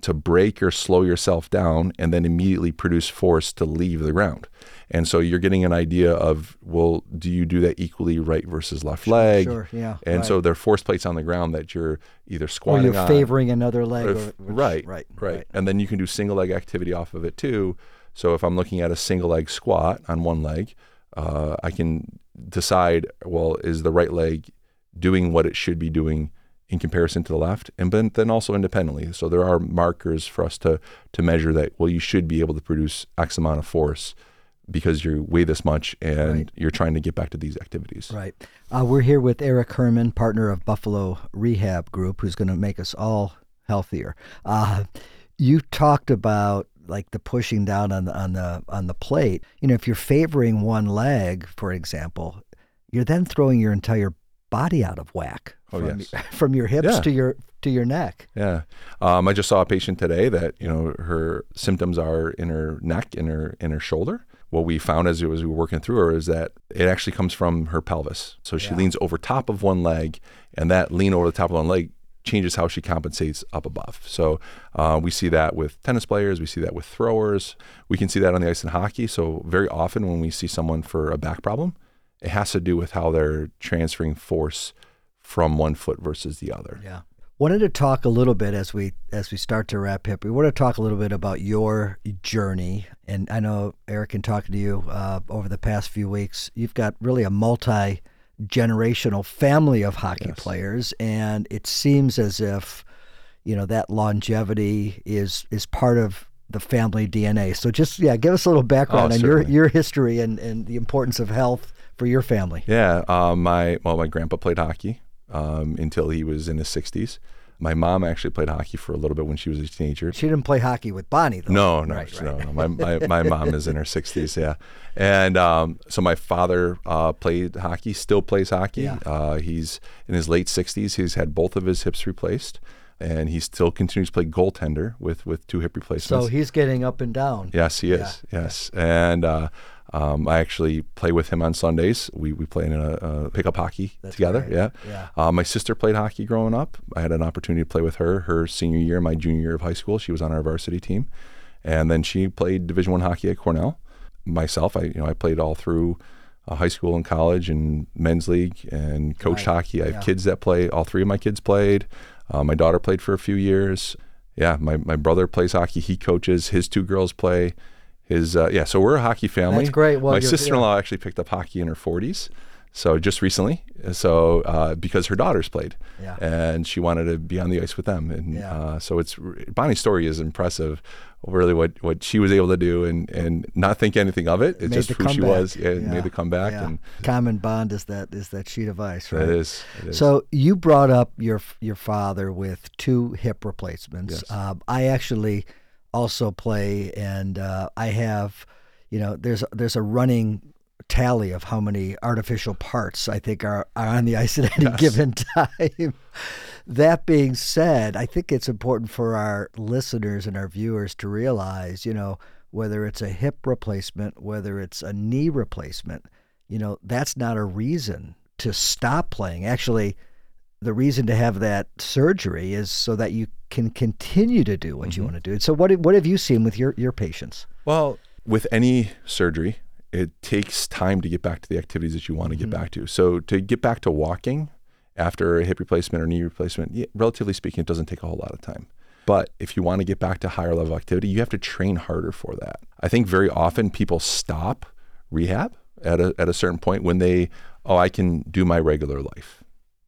to break or slow yourself down and then immediately produce force to leave the ground. And so you're getting an idea of, well, do you do that equally right versus left
Sure,
leg?
sure, yeah,
And
right.
so there are force plates on the ground that you're either
Or
squatting
you're
on.
favoring another leg.
or
Or,
if-
which-
right,
right,
right. And then you can do single leg activity off of it too. So if I'm looking at a single leg squat on one leg, uh, I can decide, well, is the right leg doing what it should be doing in comparison to the left? And then, then also independently. So there are markers for us to to measure that, well, you should be able to produce X amount of force because you weigh this much and
Right.
you're trying to get back to these activities.
Right. Uh, we're here with Eric Herman, partner of Buffalo Rehab Group, who's going to make us all healthier. Uh, you talked about like the pushing down on the on the on the plate. You know, if you're favoring one leg, for example, you're then throwing your entire body out of whack
Oh,
from,
yes.
from your hips
Yeah.
to your to your neck.
Yeah. Um, I just saw a patient today that, you know, her symptoms are in her neck, in her in her shoulder. What we found as, as we were working through her is that it actually comes from her pelvis. So she
Yeah.
leans over top of one leg, and that lean over the top of one leg changes how she compensates up above. So uh, we see that with tennis players. We see that with throwers. We can see that on the ice in hockey. So very often when we see someone for a back problem, it has to do with how they're transferring force from one foot versus the other.
Yeah. Wanted to talk a little bit as we as we start to wrap up. We want to talk a little bit about your journey. And I know, Eric, in talking to you uh, over the past few weeks, you've got really a multi-generational family of hockey
Yes.
players, and it seems as if, you know, that longevity is is part of the family D N A. So just yeah, give us a little background
Oh,
on your
certainly.
your history and, and the importance of health for your family.
Yeah, um, my well, my grandpa played hockey um, until he was in his sixties. My mom actually played hockey for a little bit when she was a teenager.
She didn't play hockey with Bonnie, though.
No, no,
Right,
no,
right.
no. My, my my mom is in her sixties, yeah. And um, so my father uh, played hockey, still plays hockey.
Yeah.
Uh, he's in his late sixties. He's had both of his hips replaced, and he still continues to play goaltender with with two hip replacements.
So he's getting up and down.
Yes, he is.
Yeah,
Yes, and uh, um, I actually play with him on Sundays. We we play in a, a pickup hockey
That's
together.
great.
Yeah.
Yeah.
Uh, my sister played hockey growing up. I had an opportunity to play with her her senior year, my junior year of high school. She was on our varsity team, and then she played Division One hockey at Cornell. Myself, I you know I played all through uh, high school and college and men's league and coached
Right.
hockey. I have
Yeah.
kids that play. All three of my kids played. Uh, my daughter played for a few years. Yeah, my, my brother plays hockey. He coaches. His two girls play. His uh, yeah, so we're a hockey family.
That's great. Well,
my
you're-
sister-in-law actually picked up hockey in her forties, so just recently. So uh, because her daughters played,
Yeah.
and she wanted to be on the ice with them, and
Yeah.
uh, so it's Bonnie's story is impressive. Really, what, what she was able to do, and, and not think anything of it. It's
Made
just
the
who she
comeback.
was. Yeah, it
Yeah.
made the comeback,
Yeah.
and
Common bond is that is that sheet of ice, right?
it is. It is.
So you brought up your your father with two hip replacements.
Yes.
Um, I actually also play, and uh, I have, you know, there's there's a running tally of how many artificial parts I think are, are on the ice at any
Yes.
given time. That being said, I think it's important for our listeners and our viewers to realize, you know, whether it's a hip replacement, whether it's a knee replacement, you know, that's not a reason to stop playing. Actually, the reason to have that surgery is so that you can continue to do what you want to do. So what what have you seen with your, your patients?
Well, with any surgery, it takes time to get back to the activities that you want to get back to. So to get back to walking after a hip replacement or knee replacement, yeah, relatively speaking, it doesn't take a whole lot of time. But if you want to get back to higher level activity, you have to train harder for that. I think very often people stop rehab at a, at a certain point when they, oh, I can do my regular life.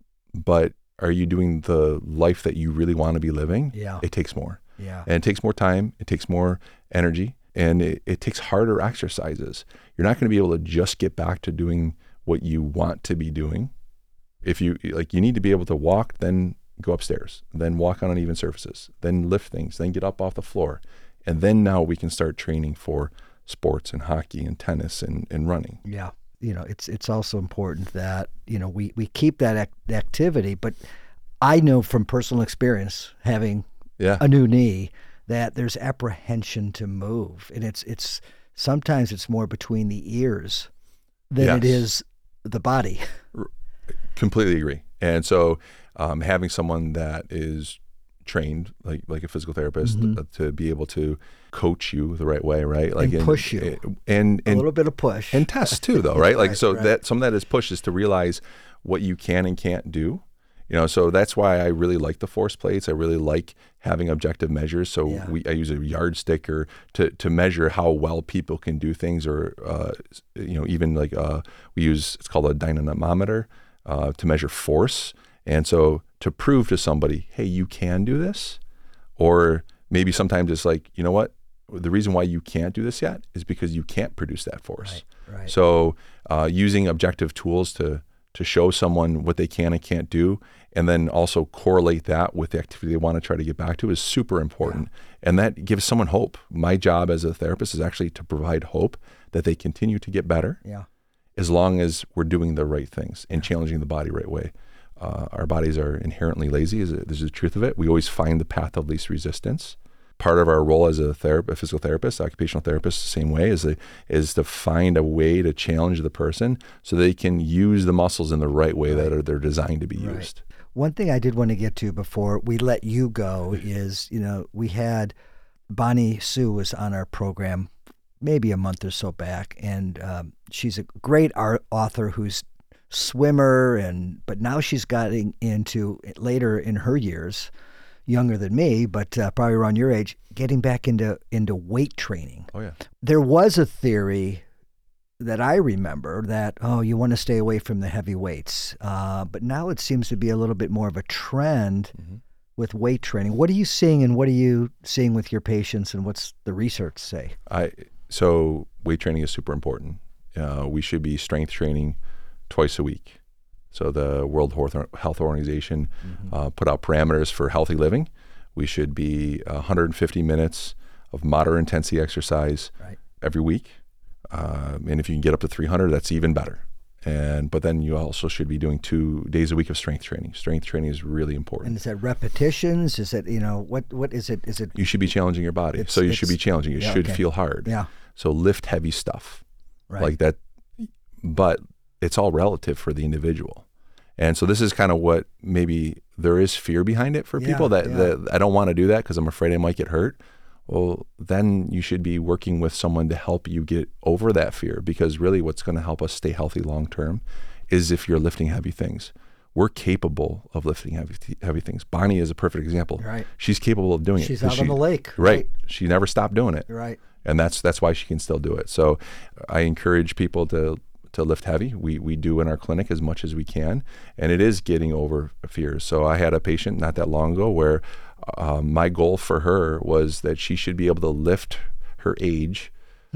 But are you doing the life that you really want to be living?
Yeah.
It takes more.
Yeah.
And it takes more time, it takes more energy, and it, it takes harder exercises. You're not going to be able to just get back to doing what you want to be doing. If you, like, you need to be able to walk, then go upstairs, then walk on uneven surfaces, then lift things, then get up off the floor. And then now we can start training for sports and hockey and tennis and, and running.
Yeah. You know, it's it's also important that, you know, we, we keep that ac- activity. But I know from personal experience, having
Yeah.
a new knee, that there's apprehension to move. And it's it's sometimes it's more between the ears than it
Yes.
is the body.
Completely agree. And so um, having someone that is trained like like a physical therapist
Mhm.
uh, to be able to coach you the right way, right? Like
And push you.
and and,
A
and
little bit of push.
and test too, though, right? Like
Right,
so
right.
that some of that is push is to realize what you can and can't do. You know, so that's why I really like the force plates. I really like having objective measures. So
Yeah.
we I use a yardstick or to to measure how well people can do things, or uh, you know, even like uh, we use it's called a dynamometer uh, to measure force. And so to prove to somebody, hey, you can do this, or maybe sometimes it's like, you know what, the reason why you can't do this yet is because you can't produce that force.
Right, right.
So uh, using objective tools to to show someone what they can and can't do, and then also correlate that with the activity they want to try to get back to is super important. And that gives someone hope. My job as a therapist is actually to provide hope that they continue to get better
Yeah.
as long as we're doing the right things and challenging the body right way. Uh, our bodies are inherently lazy. Is This is the truth of it. We always find the path of least resistance. Part of our role as a, therap- a physical therapist, occupational therapist, the same way, is, a, is to find a way to challenge the person so they can use the muscles in the right way that are they're designed to be
Right.
used.
One thing I did want to get to before we let you go is, you know, we had Bonnie Sue was on our program maybe a month or so back, and um, she's a great art author who's swimmer, and but now she's getting into later in her years, younger than me, but uh, probably around your age, getting back into into weight training.
Oh, yeah.
There was a theory that I remember that, oh, you want to stay away from the heavy weights. Uh, but now it seems to be a little bit more of a trend
Mhm.
with weight training. What are you seeing, and what are you seeing with your patients, and what's the research say?
I So weight training is super important. Uh, we should be strength training twice a week. So the World Health Organization uh, put out parameters for healthy living. We should be one hundred fifty minutes of moderate intensity exercise
Right.
every week. Um, and if you can get up to three hundred, that's even better. And but then you also should be doing two days a week of strength training. Strength training is really important.
And is that repetitions? Is it, you know, what what is it? Is it,
You should be challenging your body.
It's-
so you should
it's-
be challenging. It
yeah,
should
okay.
feel hard.
yeah,
So lift heavy stuff
right.
like that. But it's all relative for the individual. And so this is kind of what maybe there is fear behind it for
Yeah,
people that,
yeah.
that I don't want to do that because I'm afraid I might get hurt. Well, then you should be working with someone to help you get over that fear, because really what's going to help us stay healthy long term is if you're lifting heavy things. We're capable of lifting heavy heavy things. Bonnie is a perfect example.
Right.
She's capable of doing it.
She's
'cause
out on
she-
the lake.
Right. She never stopped doing it.
Right.
And that's that's why she can still do it. So I encourage people to to lift heavy. We we do in our clinic as much as we can, and it is getting over fears. So I had a patient not that long ago where um, my goal for her was that she should be able to lift her age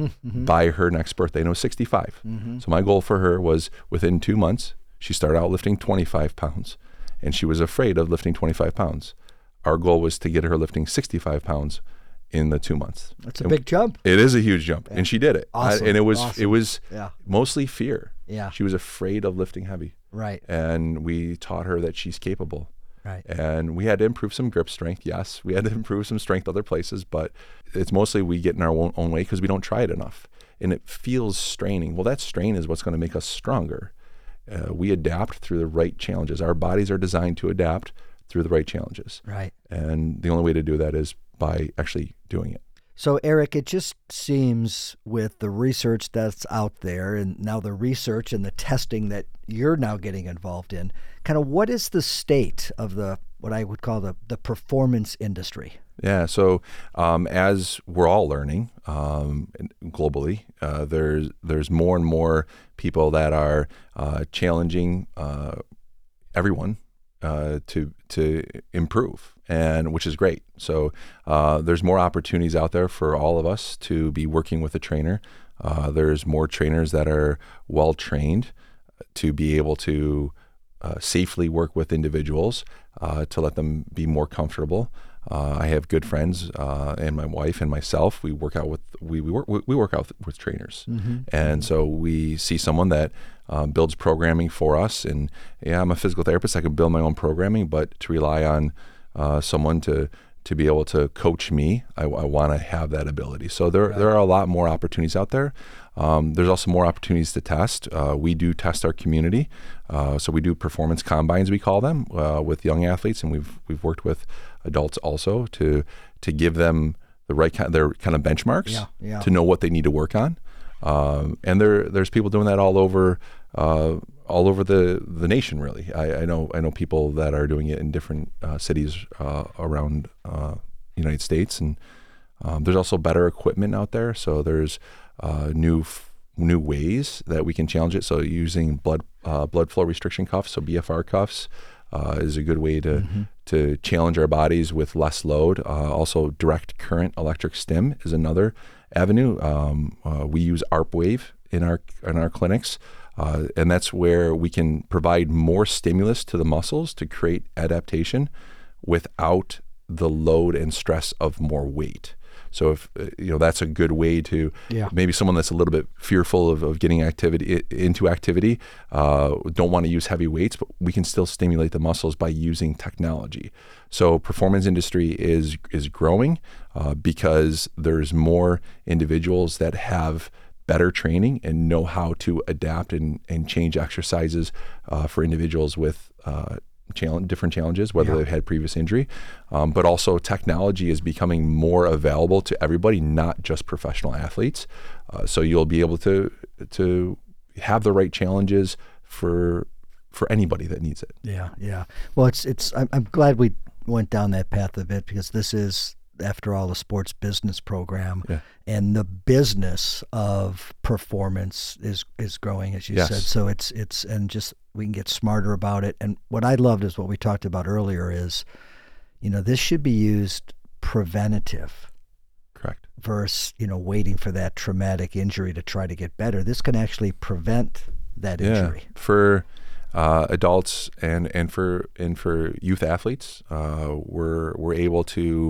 by her next birthday, no sixty-five.
Mm-hmm.
So my goal for her was within two months, she started out lifting twenty-five pounds, and she was afraid of lifting twenty-five pounds. Our goal was to get her lifting sixty-five pounds in the two months.
That's a
And
big jump.
It is a huge jump, and she did it. I-
Awesome,
and it was
awesome.
it was
Yeah.
mostly fear.
Yeah.
She was afraid of lifting heavy,
Right.
and we taught her that she's capable.
Right.
And we had to improve some grip strength. Yes, we had to improve some strength other places, but it's mostly we get in our own, own way because we don't try it enough, and it feels straining. Well, that strain is what's going to make us stronger. Uh, we adapt through the right challenges. Our bodies are designed to adapt through the right challenges,
Right.
and the only way to do that is by actually doing it.
So, Eric, it just seems with the research that's out there, and now the research and the testing that you're now getting involved in, kind of what is the state of the what I would call the, the performance industry?
Yeah, so um, as we're all learning um, globally, uh, there's there's more and more people that are uh, challenging uh, everyone uh, to to improve, and which is great. So uh, there's more opportunities out there for all of us to be working with a trainer. Uh, there's more trainers that are well trained to be able to uh, safely work with individuals uh, to let them be more comfortable. Uh, I have good friends uh, and my wife and myself. We work out with we we work we work out with trainers,
Mm-hmm.
and so we see someone that um, builds programming for us. And yeah, I'm a physical therapist. I can build my own programming, but to rely on uh, someone to to be able to coach me, I, I want to have that ability. So there,
Right.
there are a lot more opportunities out there. Um, there's also more opportunities to test. Uh, we do test our community. Uh, so we do performance combines, we call them, uh, with young athletes, and we've we've worked with adults also to to give them the right kind, their kind of benchmarks
Yeah, yeah.
to know what they need to work on. Um, and there there's people doing that all over uh, all over the, the nation, really. I, I know I know people that are doing it in different uh, cities uh, around uh, the United States, and um, there's also better equipment out there. So there's uh, new f- new ways that we can challenge it. So using blood uh, blood flow restriction cuffs, so B F R cuffs, uh, is a good way to
Mm-hmm.
to challenge our bodies with less load. Uh, also, direct current electric stim is another avenue. Um, uh, we use ARP wave in our in our clinics, uh, and that's where we can provide more stimulus to the muscles to create adaptation without the load and stress of more weight. So if uh, you know, that's a good way to
Yeah.
maybe someone that's a little bit fearful of, of getting activity i- into activity, uh, don't want to use heavy weights, but we can still stimulate the muscles by using technology. So performance industry is is growing uh, because there's more individuals that have better training and know how to adapt and, and change exercises uh, for individuals with uh, challenge, different challenges, whether
Yeah.
they've had previous injury. Um, but also technology is becoming more available to everybody, not just professional athletes. Uh, so you'll be able to to have the right challenges for for anybody that needs it.
Yeah, yeah. Well, it's it's. I'm, I'm glad we went down that path a bit, because this is, after all, a sports business program,
Yeah.
and the business of performance is is growing, as you
Yes.
said. So it's it's and just we can get smarter about it. And what I loved is what we talked about earlier is, you know, this should be used preventative
Correct.
versus, you know, waiting for that traumatic injury to try to get better. This can actually prevent that injury.
Yeah. For uh, adults and, and for and for youth athletes, uh, we're we're able to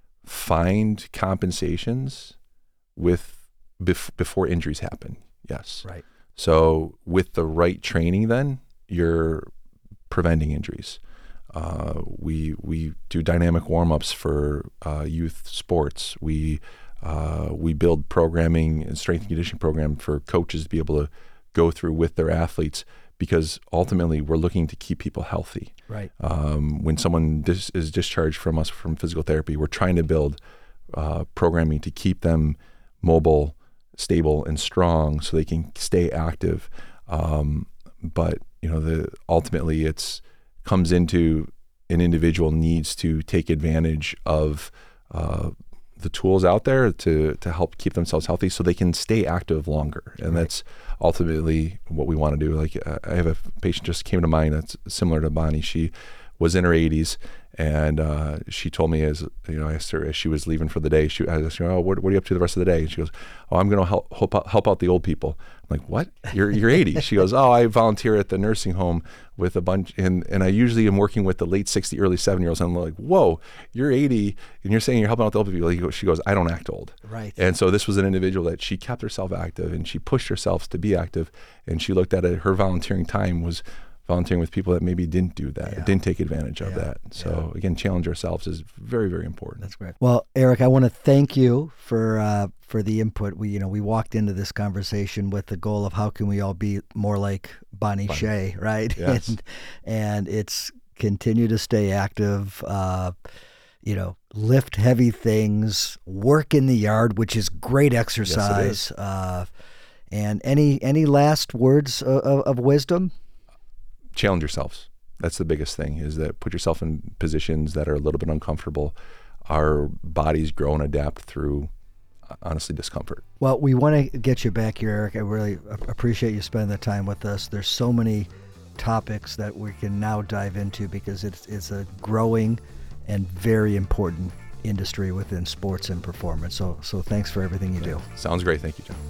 find compensations with bef- before injuries happen. Yes.
Right.
So with the right training, then you're preventing injuries. Uh, we we do dynamic warm-ups for uh, youth sports. We uh, we build programming and strength and conditioning program for coaches to be able to go through with their athletes, because ultimately we're looking to keep people healthy.
Right.
Um, when someone dis- is discharged from us from physical therapy, we're trying to build uh, programming to keep them mobile, stable, and strong, so they can stay active. Um, but you know, the ultimately it's comes into an individual needs to take advantage of uh, the tools out there to to help keep themselves healthy, so they can stay active longer. And
Right.
that's ultimately what we want to do. Like uh, I have a patient just came to mind that's similar to Bonnie. She was in her eighties, and uh, she told me, as you know, I asked her as she was leaving for the day, she I asked her, "Oh, what, what are you up to the rest of the day?" And she goes, "Oh, I'm going to help help out, help out the old people." I'm like, "What? You're you're eighty?" She goes, "Oh, I volunteer at the nursing home with a bunch, and and I usually am working with the late sixty, early seventy year olds." I'm like, "Whoa, you're eighty, and you're saying you're helping out the old people?" He goes, she goes, "I don't act old."
Right.
And so this was an individual that she kept herself active, and she pushed herself to be active, and she looked at it. Her volunteering time was volunteering with people that maybe didn't do that,
Yeah.
didn't take advantage of
Yeah.
that. So again, challenge ourselves is very, very important.
That's great. Well, Eric, I want to thank you for uh, for the input. We, you know, we walked into this conversation with the goal of how can we all be more like Bonnie,
Bonnie.
Shea, right?
Yes.
and, and it's continue to stay active. Uh, you know, lift heavy things, work in the yard, which is great exercise. Uh, and any any last words of, of, of wisdom?
Challenge yourselves. That's the biggest thing, is that put yourself in positions that are a little bit uncomfortable. Our bodies grow and adapt through, honestly, discomfort.
Well, we want to get you back here, Eric. I really a- appreciate you spending the time with us. There's so many topics that we can now dive into, because it's it's a growing and very important industry within sports and performance. So so thanks for everything you do.
Sounds great. Thank you, John.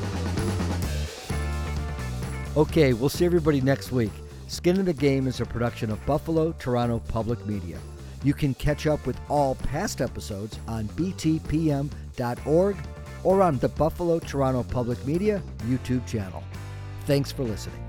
Okay, we'll see everybody next week. Skin in the Game is a production of Buffalo Toronto Public Media. You can catch up with all past episodes on b t p m dot org or on the Buffalo Toronto Public Media YouTube channel. Thanks for listening.